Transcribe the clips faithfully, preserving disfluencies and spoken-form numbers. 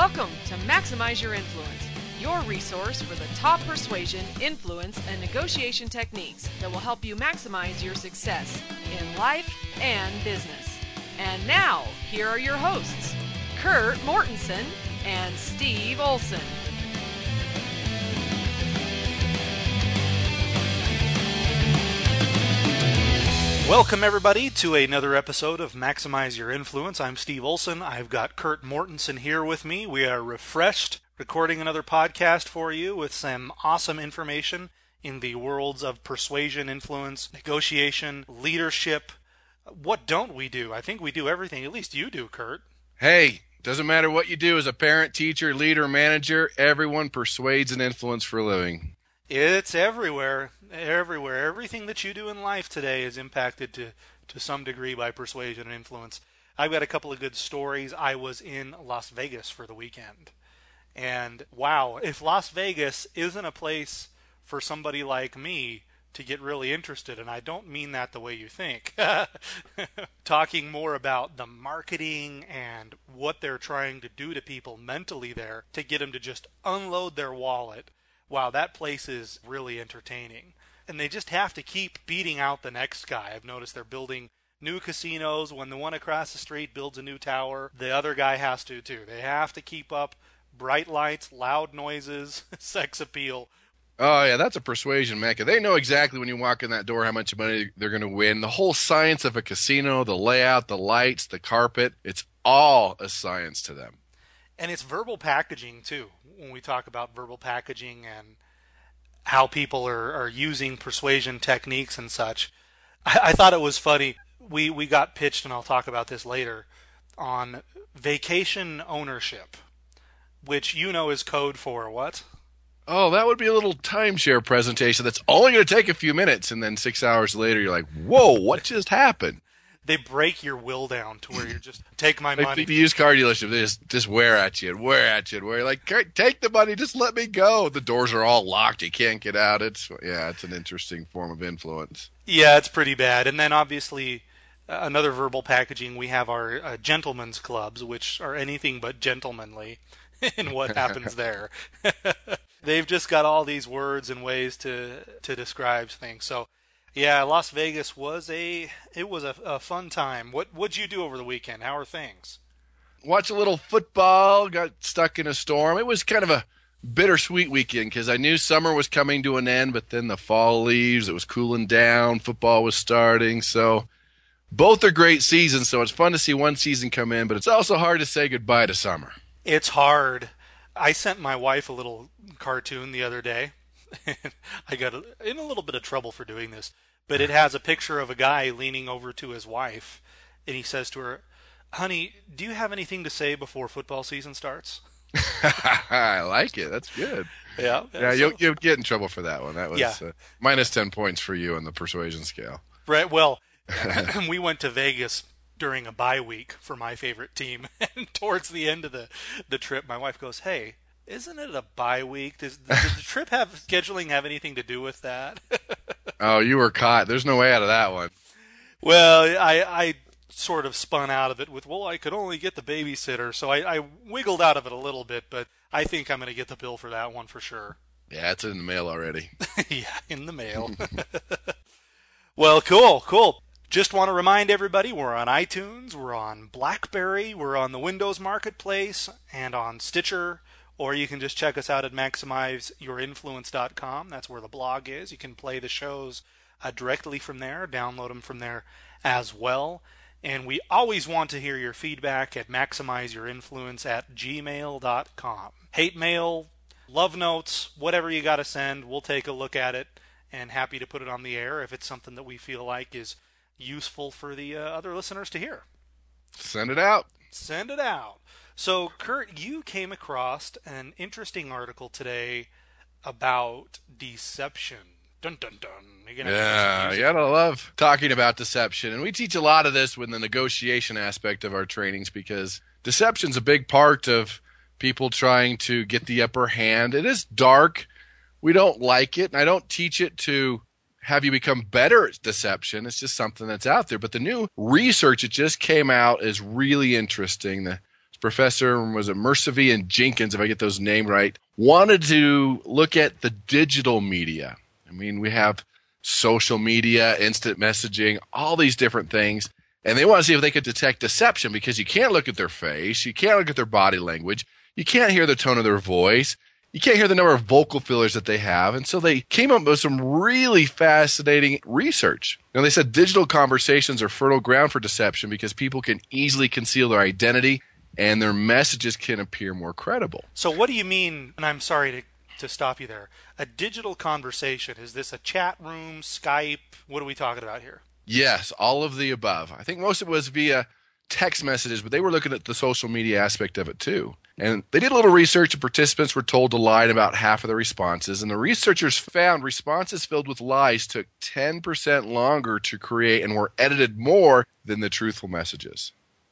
Welcome to Maximize Your Influence, your resource for the top persuasion, influence, and negotiation techniques that will help you maximize your success in life and business. And now, here are your hosts, Kurt Mortensen and Steve Olson. Welcome, everybody, to another episode of Maximize Your Influence. I'm Steve Olson. I've got Kurt Mortensen here with me. We are refreshed, recording another podcast for you with some awesome information in the worlds of persuasion, influence, negotiation, leadership. What don't we do? I think we do everything. At least you do, Kurt. Hey, doesn't matter what you do as a parent, teacher, leader, manager, everyone persuades and influence for a living. It's everywhere, everywhere. Everything that you do in life today is impacted to, to some degree by persuasion and influence. I've got a couple of good stories. I was in Las Vegas for the weekend. And wow, if Las Vegas isn't a place for somebody like me to get really interested, and I don't mean that the way you think, talking more about the marketing and what they're trying to do to people mentally there to get them to just unload their wallet. Wow, that place is really entertaining. And they just have to keep beating out the next guy. I've noticed they're building new casinos. When the one across the street builds a new tower, the other guy has to too. They have to keep up bright lights, loud noises, sex appeal. Oh, yeah, that's a persuasion mecca. They know exactly when you walk in that door how much money they're going to win. The whole science of a casino, the layout, the lights, the carpet, it's all a science to them. And it's verbal packaging, too, when we talk about verbal packaging and how people are, are using persuasion techniques and such. I, I thought it was funny. We, we got pitched, and I'll talk about this later, on vacation ownership, which you know is code for what? Oh, that would be a little timeshare presentation that's only going to take a few minutes, and then six hours later you're like, whoa, what just happened? They break your will down to where you're just, take my like money. The used car dealership, they just, just wear at you and wear at you and wear. You're like, take the money, just let me go. The doors are all locked. You can't get out. It's Yeah, it's an interesting form of influence. Yeah, it's pretty bad. And then obviously uh, another verbal packaging, we have our uh, gentlemen's clubs, which are anything but gentlemanly in what happens there. They've just got all these words and ways to, to describe things. So, yeah, Las Vegas was a it was a, a fun time. What what'd you do over the weekend? How are things? Watch a little football. Got stuck in a storm. It was kind of a bittersweet weekend because I knew summer was coming to an end, but then the fall leaves. It was cooling down. Football was starting. So both are great seasons. So it's fun to see one season come in, but it's also hard to say goodbye to summer. It's hard. I sent my wife a little cartoon the other day. I got in a little bit of trouble for doing this, but it has a picture of a guy leaning over to his wife, and he says to her, honey, do you have anything to say before football season starts? I like it. That's good. Yeah. Yeah, so, you'll, you'll get in trouble for that one. That was yeah. uh, minus ten points for you on the persuasion scale. Right. Well, we went to Vegas during a bye week for my favorite team, and towards the end of the, the trip, my wife goes, hey, isn't it a bye week? Does, does the trip have scheduling have anything to do with that? Oh, you were caught. There's no way out of that one. Well, I, I sort of spun out of it with, well, I could only get the babysitter, so I, I wiggled out of it a little bit, but I think I'm going to get the bill for that one for sure. Yeah, it's in the mail already. Yeah, in the mail. Well, cool, cool. Just want to remind everybody, we're on iTunes, we're on BlackBerry, we're on the Windows Marketplace, and on Stitcher. Or you can just check us out at maximize your influence dot com. That's where the blog is. You can play the shows uh, directly from there, download them from there as well. And we always want to hear your feedback at maximize your influence at gmail dot com. Hate mail, love notes, whatever you got to send, we'll take a look at it and happy to put it on the air if it's something that we feel like is useful for the uh, other listeners to hear. Send it out. Send it out. So, Kurt, you came across an interesting article today about deception. Dun, dun, dun. You're gonna yeah, you gotta love talking about deception. And we teach a lot of this with the negotiation aspect of our trainings because deception's a big part of people trying to get the upper hand. It is dark. We don't like it. And I don't teach it to have you become better at deception. It's just something that's out there. But the new research that just came out is really interesting. The Professor, was it Mersavi and Jenkins, if I get those names right, wanted to look at the digital media. I mean, we have social media, instant messaging, all these different things. And they want to see if they could detect deception, because you can't look at their face. You can't look at their body language. You can't hear the tone of their voice. You can't hear the number of vocal fillers that they have. And so they came up with some really fascinating research. And they said digital conversations are fertile ground for deception because people can easily conceal their identity and their messages can appear more credible. So what do you mean, and I'm sorry to, to stop you there, a digital conversation? Is this a chat room, Skype? What are we talking about here? Yes, all of the above. I think most of it was via text messages, but they were looking at the social media aspect of it too. And they did a little research, and participants were told to lie in about half of the responses. And the researchers found responses filled with lies took ten percent longer to create and were edited more than the truthful messages.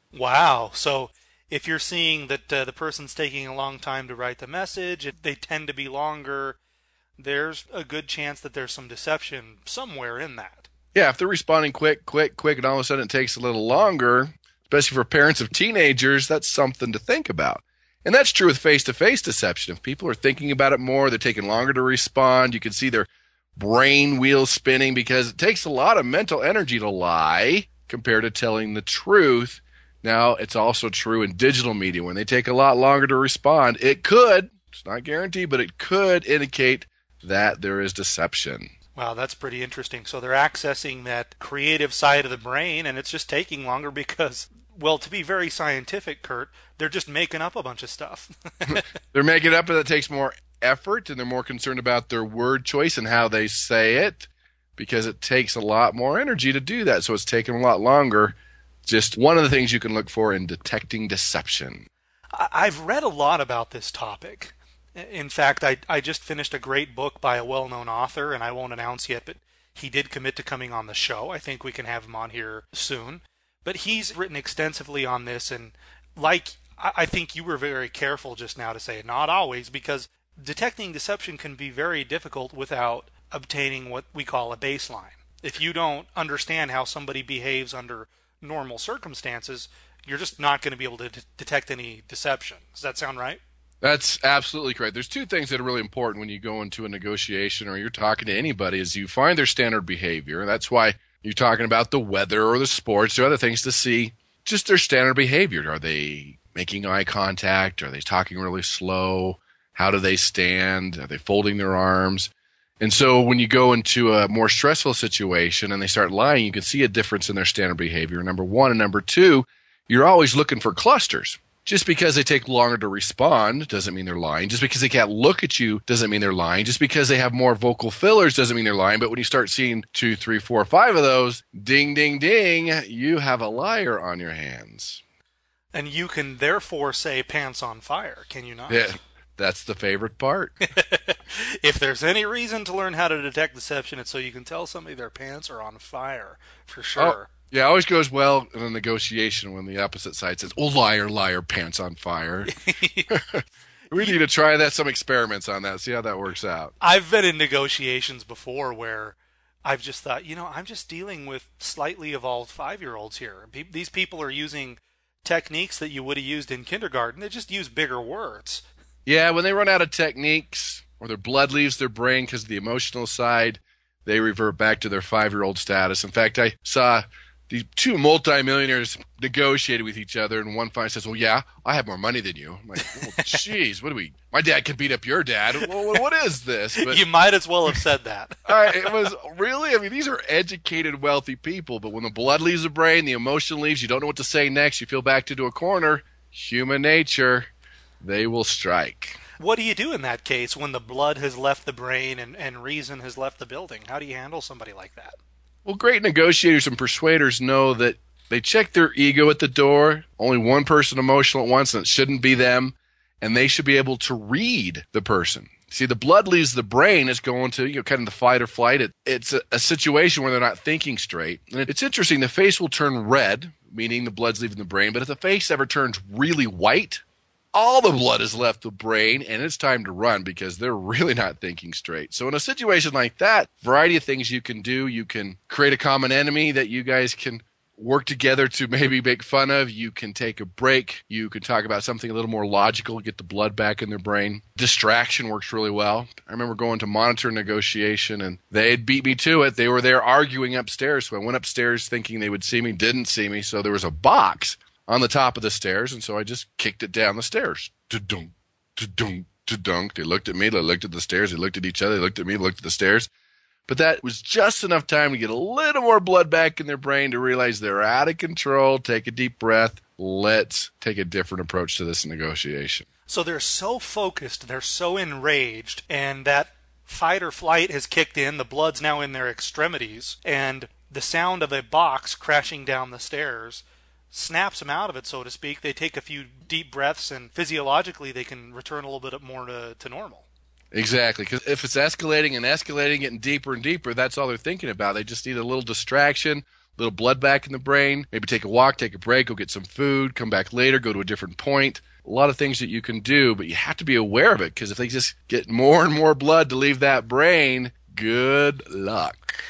Wow. So if you're seeing that uh, the person's taking a long time to write the message, if they tend to be longer, there's a good chance that there's some deception somewhere in that. Yeah, if they're responding quick, quick, quick, and all of a sudden it takes a little longer, especially for parents of teenagers, that's something to think about. And that's true with face-to-face deception. If people are thinking about it more, they're taking longer to respond. You can see their brain wheels spinning because it takes a lot of mental energy to lie compared to telling the truth. Now, it's also true in digital media. When they take a lot longer to respond, it could, it's not guaranteed, but it could indicate that there is deception. Wow, that's pretty interesting. So they're accessing that creative side of the brain, and it's just taking longer because, well, to be very scientific, Kurt, they're just making up a bunch of stuff. They're making up, and it takes more effort, and they're more concerned about their word choice and how they say it because it takes a lot more energy to do that. So it's taking a lot longer. Just one of the things you can look for in detecting deception. I've read a lot about this topic. In fact, I, I just finished a great book by a well-known author, and I won't announce yet, but he did commit to coming on the show. I think we can have him on here soon. But he's written extensively on this, and like I think you were very careful just now to say not always, because detecting deception can be very difficult without obtaining what we call a baseline. If you don't understand how somebody behaves under normal circumstances, you're just not going to be able to d- detect any deception. Does that sound right? That's absolutely correct. There's two things that are really important when you go into a negotiation or you're talking to anybody is you find their standard behavior. That's why you're talking about the weather or the sports or other things to see just their standard behavior. Are they making eye contact? Are they talking really slow? How do they stand? Are they folding their arms? And so when you go into a more stressful situation and they start lying, you can see a difference in their standard behavior, number one. And number two, you're always looking for clusters. Just because they take longer to respond doesn't mean they're lying. Just because they can't look at you doesn't mean they're lying. Just because they have more vocal fillers doesn't mean they're lying. But when you start seeing two, three, four, five of those, ding, ding, ding, you have a liar on your hands. And you can therefore say pants on fire, can you not? Yeah, that's the favorite part. If there's any reason to learn how to detect deception, it's so you can tell somebody their pants are on fire, for sure. Oh. Yeah, it always goes well in a negotiation when the opposite side says, oh, liar, liar, pants on fire. We need to try that, some experiments on that, see how that works out. I've been in negotiations before where I've just thought, you know, I'm just dealing with slightly evolved five-year-olds here. These people are using techniques that you would have used in kindergarten. They just use bigger words. Yeah, when they run out of techniques or their blood leaves their brain because of the emotional side, they revert back to their five-year-old status. In fact, I saw these two multimillionaires negotiated with each other, and one finally says, well, yeah, I have more money than you. I'm like, oh, jeez, what do we, my dad can beat up your dad. Well, what is this? But, you might as well have said that. uh, it was really, I mean, these are educated, wealthy people, but when the blood leaves the brain, the emotion leaves, you don't know what to say next, you feel backed into a corner, human nature, they will strike. What do you do in that case when the blood has left the brain and, and reason has left the building? How do you handle somebody like that? Well, great negotiators and persuaders know that they check their ego at the door. Only one person emotional at once, and it shouldn't be them. And they should be able to read the person. See, the blood leaves the brain. It's going to, you know, kind of the fight or flight. It, it's a, a situation where they're not thinking straight. And it's interesting. The face will turn red, meaning the blood's leaving the brain. But if the face ever turns really white, all the blood has left the brain, and it's time to run because they're really not thinking straight. So in a situation like that, variety of things you can do. You can create a common enemy that you guys can work together to maybe make fun of. You can take a break. You can talk about something a little more logical, get the blood back in their brain. Distraction works really well. I remember going to monitor negotiation, and they'd beat me to it. They were there arguing upstairs, so I went upstairs thinking they would see me, didn't see me, so there was a box on the top of the stairs, and so I just kicked it down the stairs. Da-dunk, da-dunk, da-dunk. They looked at me, they looked at the stairs, they looked at each other, they looked at me, they looked at the stairs. But that was just enough time to get a little more blood back in their brain to realize they're out of control. Take a deep breath. Let's take a different approach to this negotiation. So they're so focused, they're so enraged, and that fight or flight has kicked in. The blood's now in their extremities, and the sound of a box crashing down the stairs snaps them out of it, so to speak. They take a few deep breaths, and physiologically they can return a little bit more to, to normal. Exactly, because if it's escalating and escalating, getting deeper and deeper, that's all they're thinking about. They just need a little distraction, a little blood back in the brain, maybe take a walk, take a break, go get some food, come back later, go to a different point. A lot of things that you can do, but you have to be aware of it, because if they just get more and more blood to leave that brain, good luck.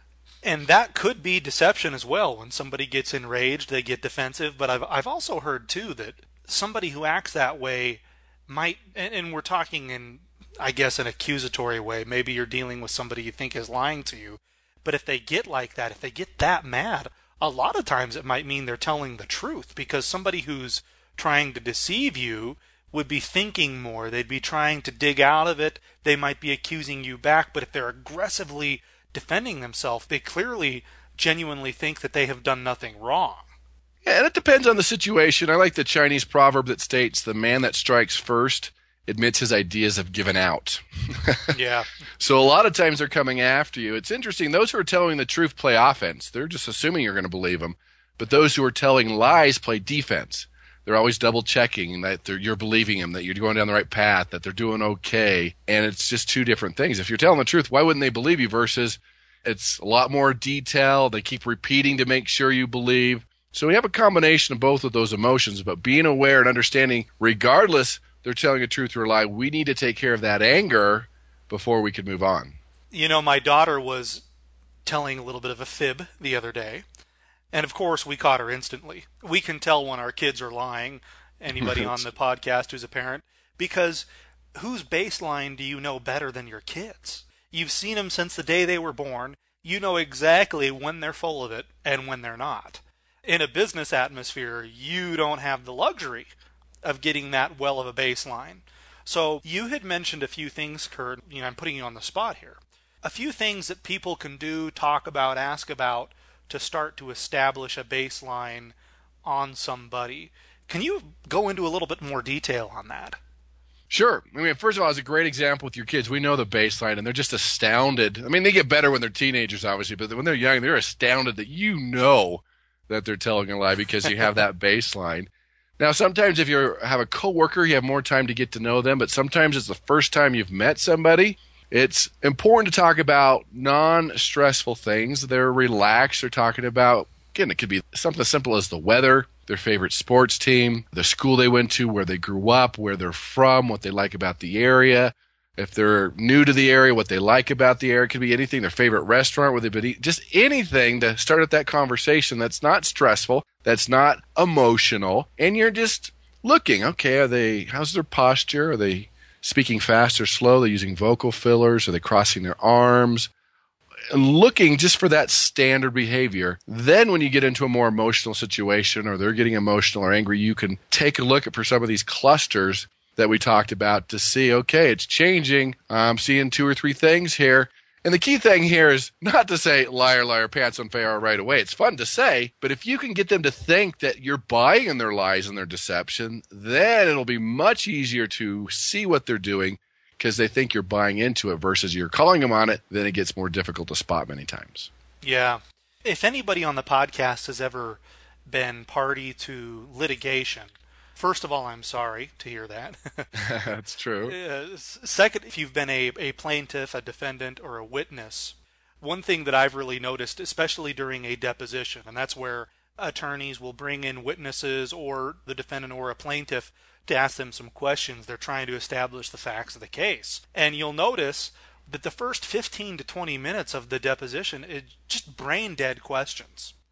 And that could be deception as well. When somebody gets enraged, they get defensive. But I've I've also heard, too, that somebody who acts that way might, and, and we're talking in, I guess, an accusatory way. Maybe you're dealing with somebody you think is lying to you. But if they get like that, if they get that mad, a lot of times it might mean they're telling the truth, because somebody who's trying to deceive you would be thinking more. They'd be trying to dig out of it. They might be accusing you back. But if they're aggressively defending themselves, they clearly genuinely think that they have done nothing wrong. Yeah, and it depends on the situation. I like the Chinese proverb that states, the man that strikes first admits his ideas have given out. Yeah. So a lot of times they're coming after you. It's interesting. Those who are telling the truth play offense. They're just assuming you're going to believe them. But those who are telling lies play defense. They're always double checking that they're, you're believing them, that you're going down the right path, that they're doing okay. And it's just two different things. If you're telling the truth, why wouldn't they believe you? Versus it's a lot more detail. They keep repeating to make sure you believe. So we have a combination of both of those emotions, but being aware and understanding, regardless they're telling a truth or a lie, we need to take care of that anger before we can move on. You know, my daughter was telling a little bit of a fib the other day. And of course, we caught her instantly. We can tell when our kids are lying, anybody on the podcast who's a parent, because whose baseline do you know better than your kids? You've seen them since the day they were born. You know exactly when they're full of it and when they're not. In a business atmosphere, you don't have the luxury of getting that well of a baseline. So you had mentioned a few things, Kurt. You know, I'm putting you on the spot here. A few things that people can do, talk about, ask about to start to establish a baseline on somebody. Can you go into a little bit more detail on that? Sure. I mean, first of all, it's a great example with your kids. We know the baseline, and they're just astounded. I mean, they get better when they're teenagers, obviously, but when they're young, they're astounded that you know that they're telling a lie because you have that baseline. Now, sometimes if you have a coworker, you have more time to get to know them, but sometimes it's the first time you've met somebody. It's important to talk about non-stressful things. They're relaxed. They're talking about, again, it could be something as simple as the weather, their favorite sports team, the school they went to, where they grew up, where they're from, what they like about the area. If they're new to the area, what they like about the area. It could be anything, their favorite restaurant, where they've been eating, just anything to start at that conversation that's not stressful, that's not emotional, and you're just looking, okay, are they, how's their posture? Are they speaking fast or slow? Are they using vocal fillers? Are they crossing their arms? And looking just for that standard behavior. Then when you get into a more emotional situation, or they're getting emotional or angry, you can take a look at for some of these clusters that we talked about to see, okay, it's changing. I'm seeing two or three things here. And the key thing here is not to say liar, liar, pants on fire right away. It's fun to say, but if you can get them to think that you're buying in their lies and their deception, then it'll be much easier to see what they're doing because they think you're buying into it versus you're calling them on it. Then it gets more difficult to spot many times. Yeah. If anybody on the podcast has ever been party to litigation, first of all, I'm sorry to hear that. That's true. Uh, second, if you've been a, a plaintiff, a defendant, or a witness, one thing that I've really noticed, especially during a deposition, and that's where attorneys will bring in witnesses or the defendant or a plaintiff to ask them some questions. They're trying to establish the facts of the case. And you'll notice that the first fifteen to twenty minutes of the deposition is just brain dead questions.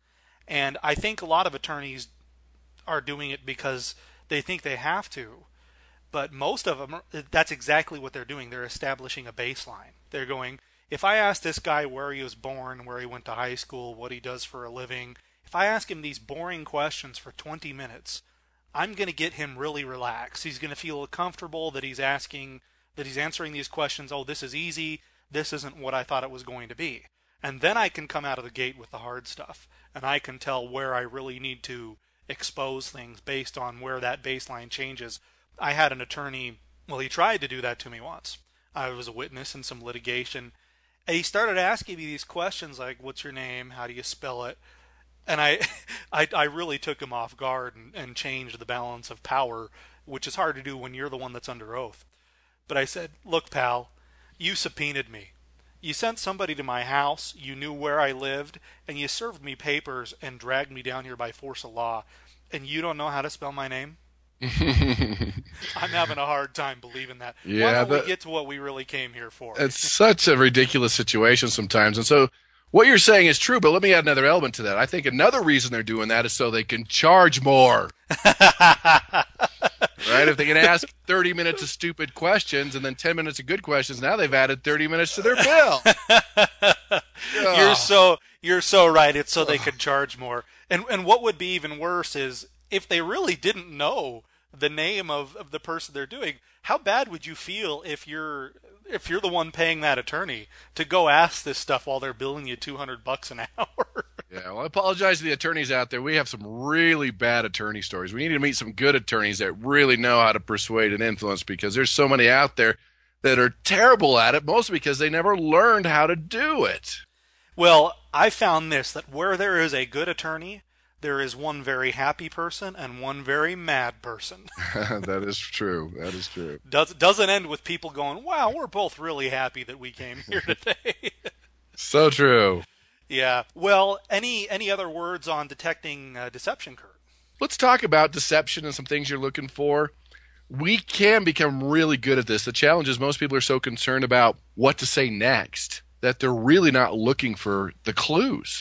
And I think a lot of attorneys are doing it because they think they have to. But most of them, that's exactly what they're doing. They're establishing a baseline. They're going, if I ask this guy where he was born, where he went to high school, what he does for a living, if I ask him these boring questions for twenty minutes, I'm going to get him really relaxed. He's going to feel comfortable that he's asking, that he's answering these questions. Oh, this is easy. This isn't what I thought it was going to be. And then I can come out of the gate with the hard stuff, and I can tell where I really need to expose things based on where that baseline changes. I had an attorney, well, he tried to do that to me once. I was a witness in some litigation, and he started asking me these questions like, what's your name? How do you spell it? And I I, I really took him off guard and, and changed the balance of power, which is hard to do when you're the one that's under oath. But I said, look, pal, you subpoenaed me. You sent somebody to my house, you knew where I lived, and you served me papers and dragged me down here by force of law, and you don't know how to spell my name? I'm having a hard time believing that. Yeah, Why don't that, we get to what we really came here for? It's such a ridiculous situation sometimes. And so what you're saying is true, but let me add another element to that. I think another reason they're doing that is so they can charge more. Right? If they can ask thirty minutes of stupid questions and then ten minutes of good questions, now they've added thirty minutes to their bill. You're so you're so right. It's so they can charge more. And and what would be even worse is if they really didn't know the name of, of the person they're doing, how bad would you feel if you're if you're the one paying that attorney to go ask this stuff while they're billing you two hundred bucks an hour? Yeah, well, I apologize to the attorneys out there. We have some really bad attorney stories. We need to meet some good attorneys that really know how to persuade and influence, because there's so many out there that are terrible at it, mostly because they never learned how to do it. Well, I found this, that where there is a good attorney, there is one very happy person and one very mad person. That is true. That is true. Does, doesn't end with people going, wow, we're both really happy that we came here today. So true. Yeah. Well, any any other words on detecting uh, deception, Kurt? Let's talk about deception and some things you're looking for. We can become really good at this. The challenge is most people are so concerned about what to say next that they're really not looking for the clues.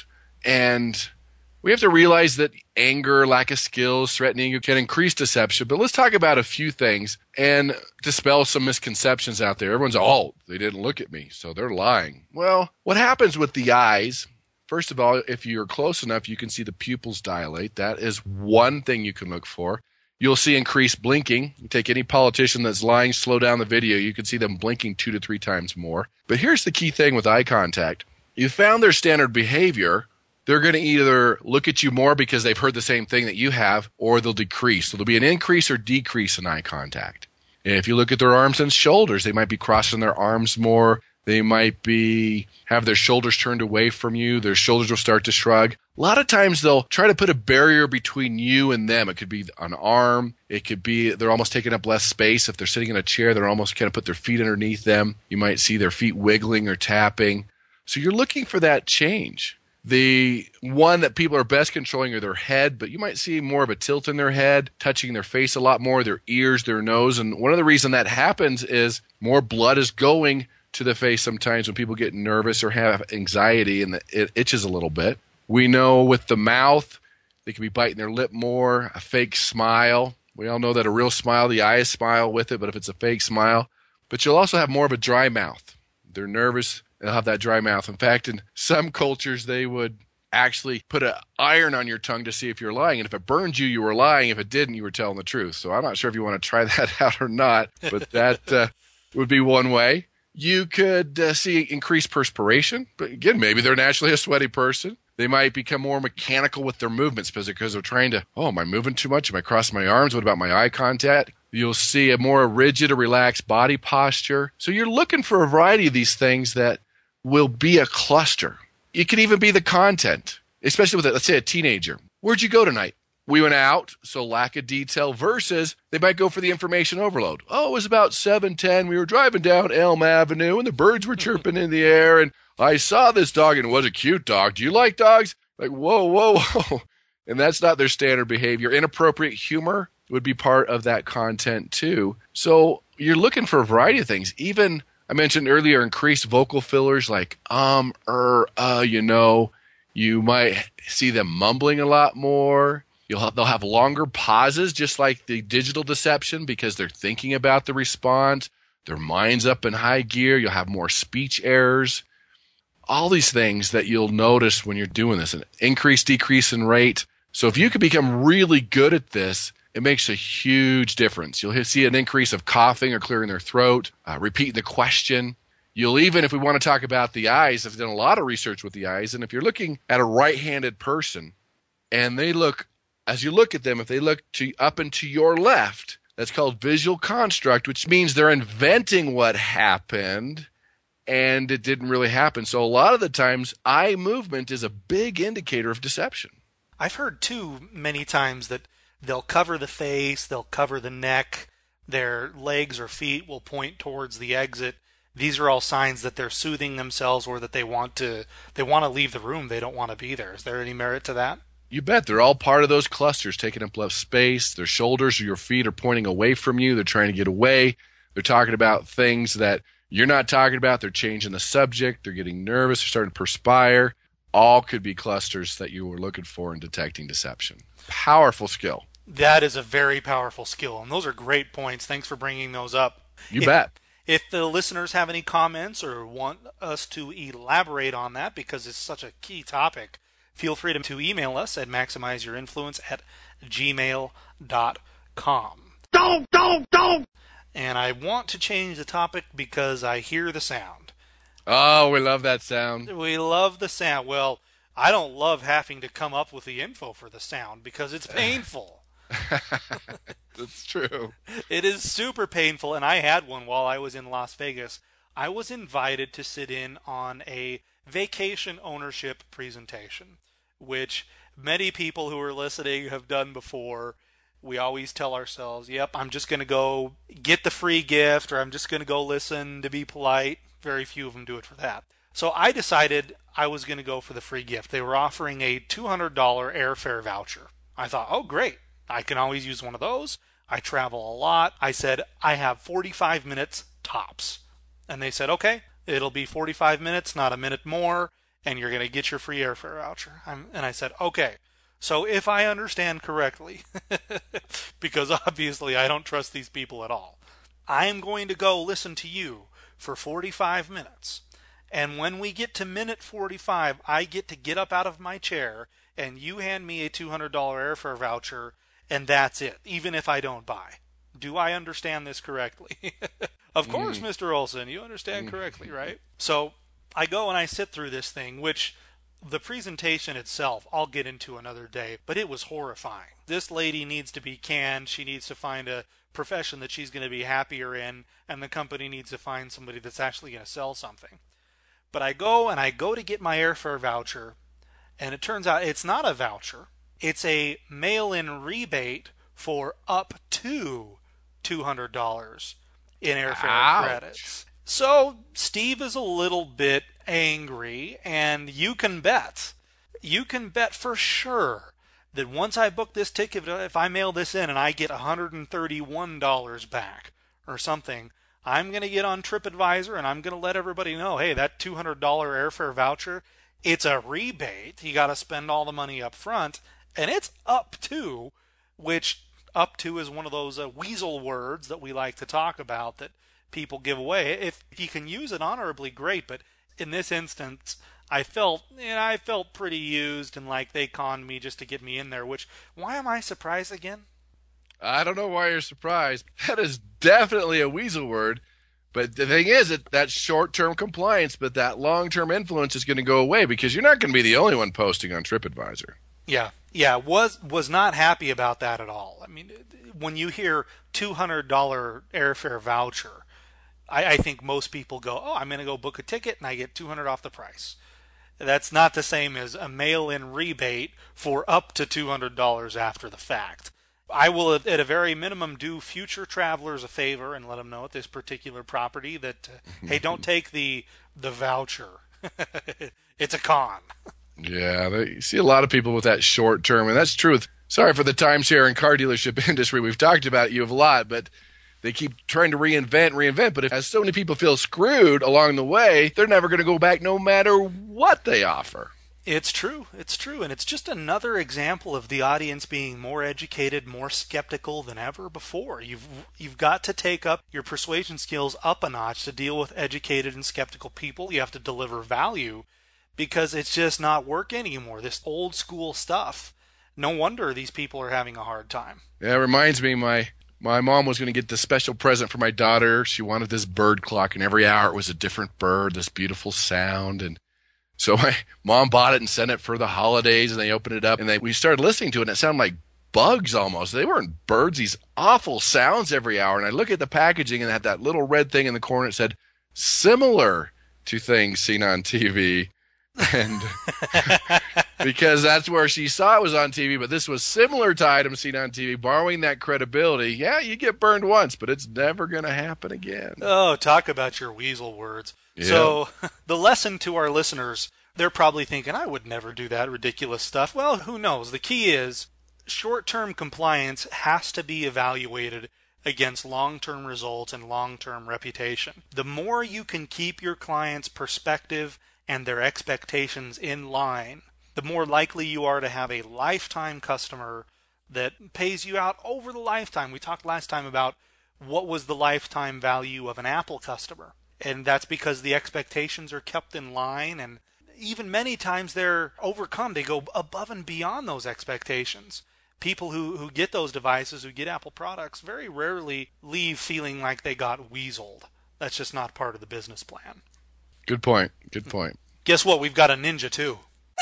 And we have to realize that anger, lack of skills, threatening can increase deception. But let's talk about a few things and dispel some misconceptions out there. Everyone's, oh, they didn't look at me, so they're lying. Well, what happens with the eyes, first of all, if you're close enough, you can see the pupils dilate. That is one thing you can look for. You'll see increased blinking. You take any politician that's lying, slow down the video, you can see them blinking two to three times more. But here's the key thing with eye contact. You found their standard behavior. They're going to either look at you more because they've heard the same thing that you have, or they'll decrease. So there'll be an increase or decrease in eye contact. And if you look at their arms and shoulders, they might be crossing their arms more. They might be have their shoulders turned away from you. Their shoulders will start to shrug. A lot of times they'll try to put a barrier between you and them. It could be an arm. It could be they're almost taking up less space. If they're sitting in a chair, they're almost kind of put their feet underneath them. You might see their feet wiggling or tapping. So you're looking for that change. The one that people are best controlling are their head, but you might see more of a tilt in their head, touching their face a lot more, their ears, their nose. And one of the reasons that happens is more blood is going to the face sometimes when people get nervous or have anxiety and it itches a little bit. We know with the mouth, they can be biting their lip more, a fake smile. We all know that a real smile, the eyes smile with it, but if it's a fake smile. But you'll also have more of a dry mouth. They're nervous. They'll have that dry mouth. In fact, in some cultures, they would actually put an iron on your tongue to see if you're lying. And if it burned you, you were lying. If it didn't, you were telling the truth. So I'm not sure if you want to try that out or not, but that uh, would be one way. You could uh, see increased perspiration. But again, maybe they're naturally a sweaty person. They might become more mechanical with their movements because they're trying to, oh, am I moving too much? Am I crossing my arms? What about my eye contact? You'll see a more rigid or relaxed body posture. So you're looking for a variety of these things that will be a cluster. It could even be the content, especially with, let's say, a teenager. Where'd you go tonight? We went out, so lack of detail, versus they might go for the information overload. Oh, it was about seven ten. We were driving down Elm Avenue, and the birds were chirping in the air, and I saw this dog, and it was a cute dog. Do you like dogs? Like, whoa, whoa, whoa. And that's not their standard behavior. Inappropriate humor would be part of that content, too. So you're looking for a variety of things. Even, I mentioned earlier, increased vocal fillers like um, er, uh, you know. You might see them mumbling a lot more. You'll have, they'll have longer pauses, just like the digital deception, because they're thinking about the response. Their mind's up in high gear. You'll have more speech errors. All these things that you'll notice when you're doing this. An increase, decrease in rate. So if you can become really good at this, it makes a huge difference. You'll see an increase of coughing or clearing their throat, uh, repeating the question. You'll even, if we want to talk about the eyes, I've done a lot of research with the eyes, and if you're looking at a right-handed person and they look, as you look at them, if they look to up and to your left, that's called visual construct, which means they're inventing what happened and it didn't really happen. So a lot of the times, eye movement is a big indicator of deception. I've heard, too, many times that they'll cover the face, they'll cover the neck, their legs or feet will point towards the exit. These are all signs that they're soothing themselves or that they want to they want to leave the room. They don't want to be there. Is there any merit to that? You bet. They're all part of those clusters, taking up less space. Their shoulders or your feet are pointing away from you. They're trying to get away. They're talking about things that you're not talking about. They're changing the subject. They're getting nervous. They're starting to perspire. All could be clusters that you were looking for in detecting deception. Powerful skill. That is a very powerful skill, and those are great points. Thanks for bringing those up. You if, bet. If the listeners have any comments or want us to elaborate on that because it's such a key topic, feel free to, to email us at maximizeyourinfluence at gmail dot com. Don't, don't, don't! And I want to change the topic because I hear the sound. Oh, we love that sound. We love the sound. Well, I don't love having to come up with the info for the sound because it's painful. That's true. It is super painful, and I had one while I was in Las Vegas. I was invited to sit in on a vacation ownership presentation, which many people who are listening have done before. We always tell ourselves, yep, I'm just going to go get the free gift, or I'm just going to go listen to be polite. Very few of them do it for that. So I decided I was going to go for the free gift. They were offering a two hundred dollars airfare voucher. I thought, oh, great. I can always use one of those. I travel a lot. I said, I have forty-five minutes tops. And they said, okay, it'll be forty-five minutes, not a minute more, and you're going to get your free airfare voucher. I'm, and I said, okay. So if I understand correctly, because obviously I don't trust these people at all, I am going to go listen to you for forty-five minutes. And when we get to minute forty-five, I get to get up out of my chair and you hand me a two hundred dollars airfare voucher, and that's it, even if I don't buy. Do I understand this correctly? Of course, mm. Mister Olson, you understand mm. correctly, right? So I go and I sit through this thing, which the presentation itself, I'll get into another day, but it was horrifying. This lady needs to be canned. She needs to find a profession that she's going to be happier in, and the company needs to find somebody that's actually going to sell something. But I go and I go to get my airfare voucher, and it turns out it's not a voucher. It's a mail-in rebate for up to two hundred dollars in airfare Ouch. credits. So Steve is a little bit angry, and you can bet, you can bet for sure that once I book this ticket, if I mail this in and I get one hundred thirty-one dollars back or something, I'm going to get on TripAdvisor and I'm going to let everybody know, hey, that two hundred dollars airfare voucher, it's a rebate. You got to spend all the money up front, and it's up to, which up to is one of those uh, weasel words that we like to talk about that people give away. If you can use it honorably, great, but in this instance, I felt, you know, I felt pretty used and like they conned me just to get me in there, which, why am I surprised again? I don't know why you're surprised. That is definitely a weasel word. But the thing is, that that's short-term compliance, but that long-term influence is going to go away because you're not going to be the only one posting on TripAdvisor. Yeah, yeah, was was not happy about that at all. I mean, when you hear two hundred dollars airfare voucher, I, I think most people go, oh, I'm going to go book a ticket and I get two hundred dollars off the price. That's not the same as a mail-in rebate for up to two hundred dollars after the fact. I will, at a very minimum, do future travelers a favor and let them know at this particular property that, uh, hey, don't take the the voucher. It's a con. Yeah, they, you see a lot of people with that short term, and that's true. Sorry for the timeshare and car dealership industry. We've talked about you a lot, but they keep trying to reinvent, reinvent. But if as so many people feel screwed along the way, they're never going to go back no matter what they offer. It's true. It's true. And it's just another example of the audience being more educated, more skeptical than ever before. You've you've got to take up your persuasion skills up a notch to deal with educated and skeptical people. You have to deliver value because it's just not working anymore. This old school stuff. No wonder these people are having a hard time. Yeah, it reminds me, my my mom was going to get this special present for my daughter. She wanted this bird clock, and every hour it was a different bird, this beautiful sound. And so my mom bought it and sent it for the holidays, and they opened it up, and they, we started listening to it, and it sounded like bugs almost. They weren't birds, these awful sounds every hour. And I look at the packaging, and it had that little red thing in the corner. It said, similar to things seen on T V. And because that's where she saw it was on T V, but this was similar to items seen on T V, borrowing that credibility. Yeah, you get burned once, but it's never going to happen again. Oh, talk about your weasel words. Yeah. So the lesson to our listeners, they're probably thinking, I would never do that ridiculous stuff. Well, who knows? The key is short-term compliance has to be evaluated against long-term results and long-term reputation. The more you can keep your client's perspective and their expectations in line, the more likely you are to have a lifetime customer that pays you out over the lifetime. We talked last time about what was the lifetime value of an Apple customer. And that's because the expectations are kept in line, and even many times they're overcome. They go above and beyond those expectations. People who, who get those devices, who get Apple products, very rarely leave feeling like they got weaseled. That's just not part of the business plan. Good point. Good point. Guess what? We've got a ninja, too.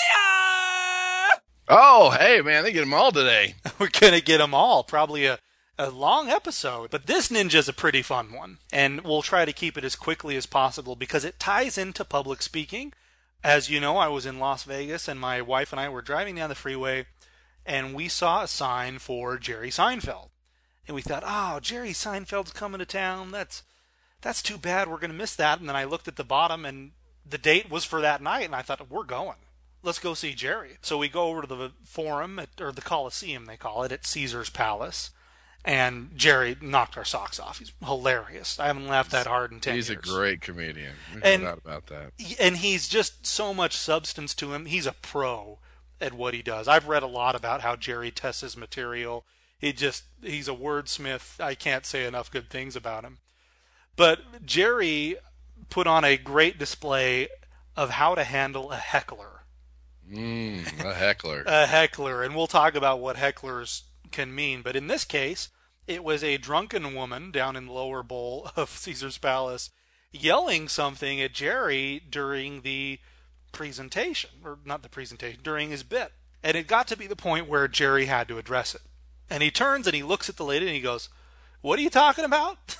Oh, hey, man, they get them all today. We're going to get them all. Probably a, a long episode. But this ninja's a pretty fun one. And we'll try to keep it as quickly as possible because it ties into public speaking. As you know, I was in Las Vegas, and my wife and I were driving down the freeway, and we saw a sign for Jerry Seinfeld. And we thought, oh, Jerry Seinfeld's coming to town. That's that's too bad. We're going to miss that. And then I looked at the bottom, and the date was for that night, and I thought, we're going. Let's go see Jerry. So we go over to the Forum, at, or the Coliseum, they call it, at Caesar's Palace. And Jerry knocked our socks off. He's hilarious. I haven't laughed that hard in ten he's years. He's a great comedian. There's and, no doubt about that. And he's just so much substance to him. He's a pro at what he does. I've read a lot about how Jerry tests his material. He just, he's a wordsmith. I can't say enough good things about him. But Jerry put on a great display of how to handle a heckler. Mm, a heckler. a heckler. And we'll talk about what hecklers can mean. But in this case, it was a drunken woman down in the lower bowl of Caesar's Palace yelling something at Jerry during the presentation, or not the presentation, during his bit. And it got to be the point where Jerry had to address it. And he turns and he looks at the lady and he goes, "What are you talking about?"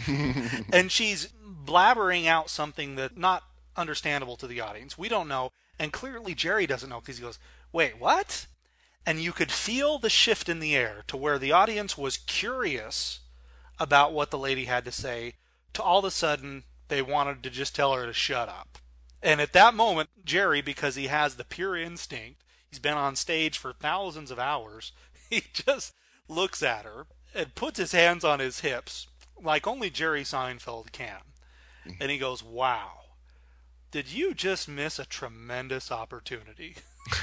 And she's blabbering out something that's not understandable to the audience. We don't know. And clearly Jerry doesn't know because he goes, "Wait, what?" And you could feel the shift in the air to where the audience was curious about what the lady had to say, to all of a sudden they wanted to just tell her to shut up. And at that moment, Jerry, because he has the pure instinct, he's been on stage for thousands of hours, he just looks at her and puts his hands on his hips like only Jerry Seinfeld can. And he goes, "Wow, did you just miss a tremendous opportunity?"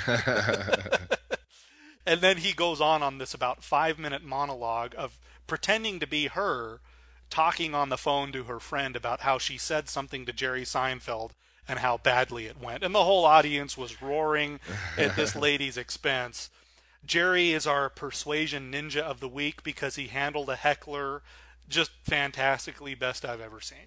And then he goes on on this about five-minute monologue of pretending to be her, talking on the phone to her friend about how she said something to Jerry Seinfeld and how badly it went. And the whole audience was roaring at this lady's expense. Jerry is our persuasion ninja of the week because he handled a heckler just fantastically, best I've ever seen.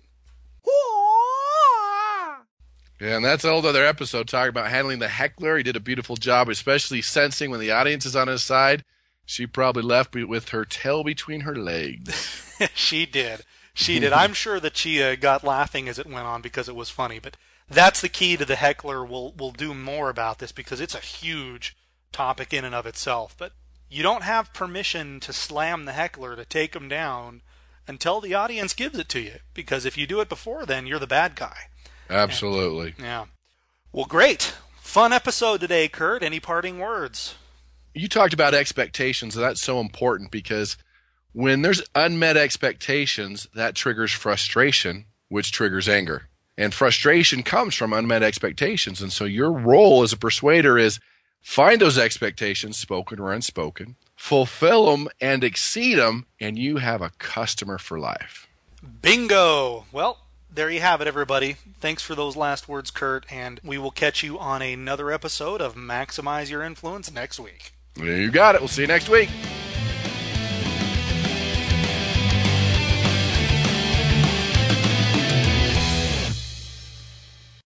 Yeah, and that's a whole other episode talking about handling the heckler. He did a beautiful job, especially sensing when the audience is on his side. She probably left with her tail between her legs. She did. She did. I'm sure that she uh, got laughing as it went on because it was funny. But that's the key to the heckler. We'll, we'll do more about this because it's a huge topic in and of itself. But you don't have permission to slam the heckler, to take him down, until the audience gives it to you. Because if you do it before then, you're the bad guy. Absolutely. And, yeah. Well, great. Fun episode today, Kurt. Any parting words? You talked about expectations. That's so important because when there's unmet expectations, that triggers frustration, which triggers anger. And frustration comes from unmet expectations. And so your role as a persuader is find those expectations, spoken or unspoken, fulfill them and exceed them, and you have a customer for life. Bingo! Well, there you have it, everybody. Thanks for those last words, Kurt, and we will catch you on another episode of Maximize Your Influence next week. You got it. We'll see you next week.